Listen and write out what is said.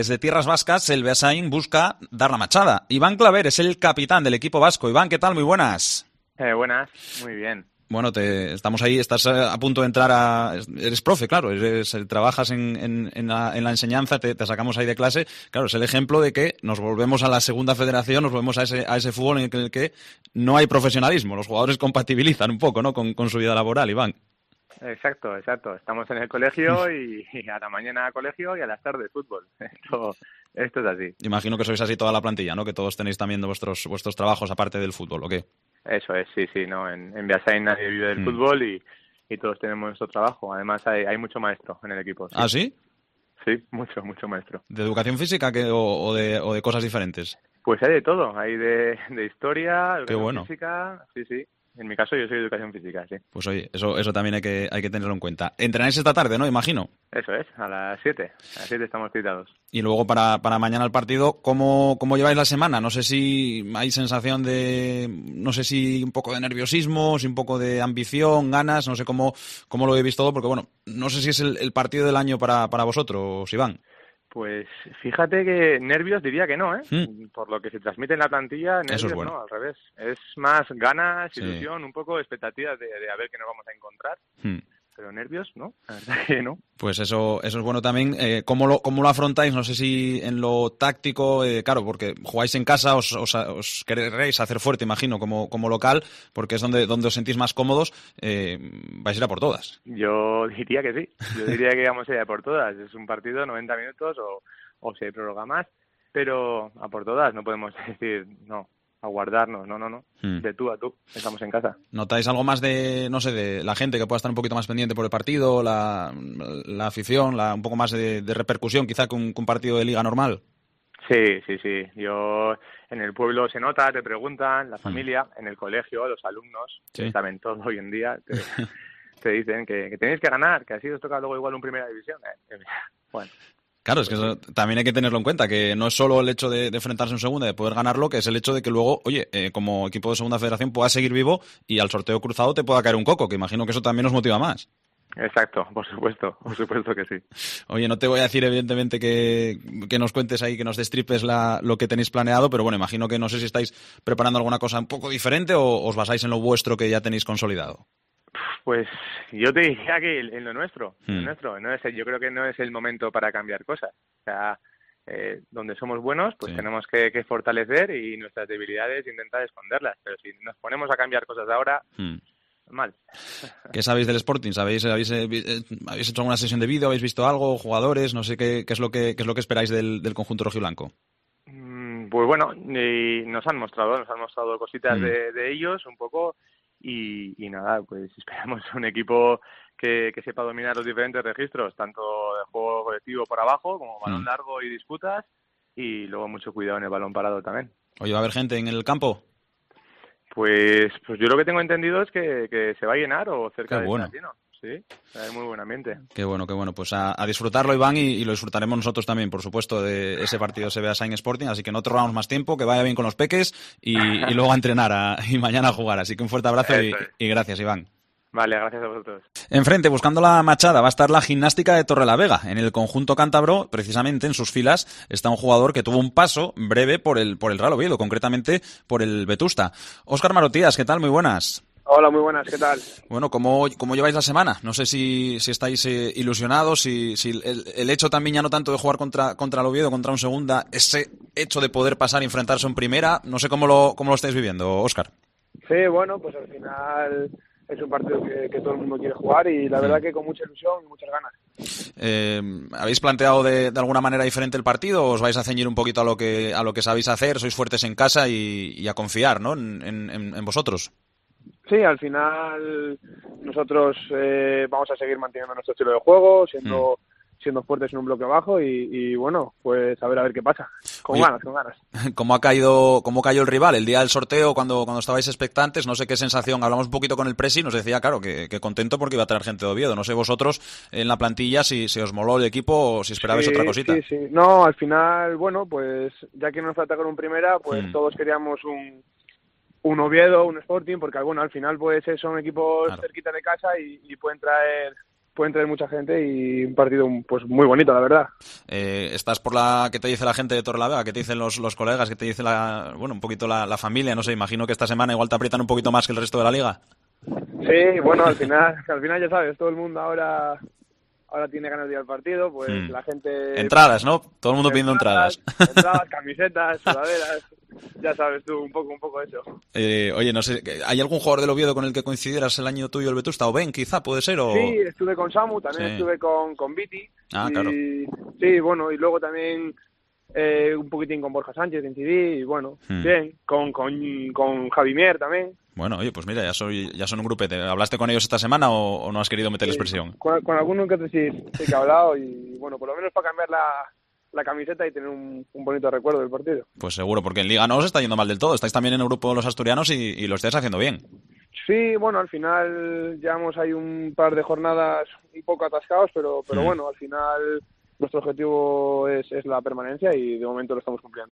Desde tierras vascas, el Beasain busca dar la machada. Iván Claver es el capitán del equipo vasco. Iván, ¿qué tal? Muy buenas. Buenas, muy bien. Bueno, estamos ahí, estás a punto de entrar Eres profe, claro, trabajas en la enseñanza, te sacamos ahí de clase. Claro, es el ejemplo de que nos volvemos a la segunda federación, nos volvemos a ese fútbol en el que no hay profesionalismo. Los jugadores compatibilizan un poco, ¿no?, con su vida laboral, Iván. Exacto. Estamos en el colegio y a la mañana colegio y a las tardes fútbol. Esto es así. Imagino que sois así toda la plantilla, ¿no? Que todos tenéis también vuestros trabajos aparte del fútbol, ¿o qué? Eso es, sí, ¿no? En Beasain nadie vive del fútbol y todos tenemos nuestro trabajo. Además hay mucho maestro en el equipo. ¿Sí? ¿Ah, sí? Sí, mucho maestro. ¿De educación física o de cosas diferentes? Pues hay de todo, hay de historia, educación física, sí. En mi caso yo soy de educación física, sí. Pues oye, eso también hay que tenerlo en cuenta. ¿Entrenáis esta tarde, no? Imagino. Eso es, a las 7. A las 7 estamos citados. Y luego para mañana el partido, ¿cómo lleváis la semana? No sé si hay sensación no sé si un poco de nerviosismo, si un poco de ambición, ganas, no sé cómo lo habéis todo, porque bueno, no sé si es el partido del año para vosotros, Iván. Pues fíjate que nervios diría que no, ¿eh? Por lo que se transmite en la plantilla, nervios eso es bueno. No, al revés. Es más ganas, ilusión, un poco expectativas de a ver qué nos vamos a encontrar. Pero nervios, ¿no? La verdad que no. Pues eso es bueno también. ¿Cómo lo afrontáis? No sé si en lo táctico, claro, porque jugáis en casa, os queréis hacer fuerte, imagino, como local, porque es donde os sentís más cómodos. Vais a ir a por todas. Yo diría que sí. Yo diría que vamos a ir a por todas. Es un partido 90 minutos o se prorroga más, pero a por todas. No podemos decir, no, a guardarnos, no. De tú a tú, estamos en casa. ¿Notáis algo más de la gente que pueda estar un poquito más pendiente por el partido, la afición, un poco más de repercusión quizá que un partido de liga normal? Sí. Yo en el pueblo se nota, te preguntan, la familia, en el colegio, los alumnos, que saben todo hoy en día, te dicen que tenéis que ganar, que así os toca luego igual un primera división. Bueno. Claro, es que eso también hay que tenerlo en cuenta, que no es solo el hecho de enfrentarse en segunda, de poder ganarlo, que es el hecho de que luego, oye, como equipo de segunda federación puedas seguir vivo y al sorteo cruzado te pueda caer un coco, que imagino que eso también os motiva más. Exacto, por supuesto que sí. Oye, no te voy a decir evidentemente que nos cuentes ahí, que nos destripes lo que tenéis planeado, pero bueno, imagino que no sé si estáis preparando alguna cosa un poco diferente o os basáis en lo vuestro que ya tenéis consolidado. Pues yo te diría que en lo nuestro, yo creo que no es el momento para cambiar cosas. O sea, donde somos buenos, pues tenemos que fortalecer y nuestras debilidades intentar esconderlas. Pero si nos ponemos a cambiar cosas ahora, mal. ¿Qué sabéis del Sporting? ¿Habéis hecho alguna sesión de vídeo? ¿Habéis visto algo? ¿Jugadores? No sé qué es lo que esperáis del conjunto rojiblanco. Pues bueno, nos han mostrado cositas de ellos un poco. Y nada, pues esperamos un equipo que sepa dominar los diferentes registros, tanto de juego colectivo por abajo, como balón largo y disputas, y luego mucho cuidado en el balón parado también. Oye, ¿va a haber gente en el campo? Pues yo lo que tengo entendido es que se va a llenar o cerca de bueno. estar lleno. Sí, hay muy buen ambiente. Qué bueno. Pues a disfrutarlo, Iván, y lo disfrutaremos nosotros también, por supuesto, de ese partido Beasain Sporting, así que no te robamos más tiempo, que vaya bien con los peques y luego a entrenar y mañana a jugar. Así que un fuerte abrazo y gracias, Iván. Vale, gracias a vosotros. Enfrente, buscando la machada, va a estar la Gimnástica de Torrelavega. En el conjunto cántabro, precisamente en sus filas, está un jugador que tuvo un paso breve por el Real Oviedo, concretamente por el Vetusta. Óscar Marotías, ¿qué tal? Muy buenas. Hola, muy buenas, ¿qué tal? Bueno, ¿cómo lleváis la semana? No sé si estáis ilusionados, si el hecho también ya no tanto de jugar contra el Oviedo, contra un segunda, ese hecho de poder pasar y enfrentarse en primera, no sé cómo lo estáis viviendo, Óscar. Sí, bueno, pues al final es un partido que todo el mundo quiere jugar y la verdad que con mucha ilusión y muchas ganas. ¿Habéis planteado de alguna manera diferente el partido o os vais a ceñir un poquito a lo que sabéis hacer? Sois fuertes en casa y a confiar, ¿no?, en vosotros. Sí, al final nosotros vamos a seguir manteniendo nuestro estilo de juego, siendo fuertes en un bloque bajo y bueno, pues a ver qué pasa. Con ganas. ¿Cómo cayó el rival el día del sorteo cuando estabais expectantes? No sé qué sensación. Hablamos un poquito con el Presi, nos decía, claro, que contento porque iba a traer gente de Oviedo. No sé vosotros en la plantilla si os moló el equipo o si esperabais otra cosita. Sí. No, al final, bueno, pues ya que nos falta con un primera, pues todos queríamos un Oviedo, un Sporting, porque bueno, al final pues son equipos cerquita de casa y pueden traer pueden traer mucha gente y un partido pues muy bonito, la verdad. ¿Estás por qué te dice la gente de Torrelavega? ¿Qué te dicen los colegas? ¿Qué te dice un poquito la familia? No sé, imagino que esta semana igual te aprietan un poquito más que el resto de la liga. Sí, bueno, al final ya sabes, todo el mundo ahora tiene ganas de ir al partido, pues la gente... Entradas, ¿no? Todo el mundo pidiendo entradas. Entradas, camisetas, sudaderas, ya sabes tú, un poco eso. Oye, no sé, ¿hay algún jugador del Oviedo con el que coincidieras el año tuyo el Vetusta? ¿O Ben, quizá, puede ser? O... Sí, estuve con Samu, también estuve con Viti. Claro. Sí, bueno, y luego también un poquitín con Borja Sánchez en CD, y bueno, bien, con Javi Mier también. Bueno, oye, pues mira, ya son un grupete. ¿Hablaste con ellos esta semana o no has querido meterles presión? Con alguno que otro sí que he hablado y bueno, por lo menos para cambiar la camiseta y tener un bonito recuerdo del partido. Pues seguro, porque en Liga no os está yendo mal del todo. Estáis también en el grupo de los asturianos y lo estáis haciendo bien. Sí, bueno, al final llevamos ahí un par de jornadas un poco atascados, pero bueno, al final nuestro objetivo es la permanencia y de momento lo estamos cumpliendo.